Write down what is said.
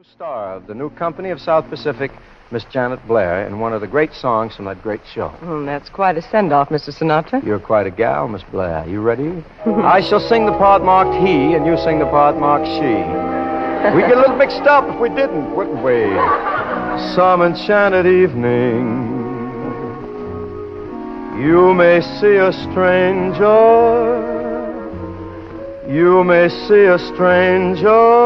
Star of the new company of South Pacific, Miss Janet Blair, in one of the great songs from that great show. That's quite a send-off, Mr. Sinatra. You're quite a gal, Miss Blair. You ready? I shall sing the part marked he, and you sing the part marked she. We'd get a little mixed up if we didn't, wouldn't we? Some enchanted evening, you may see a stranger. You may see a stranger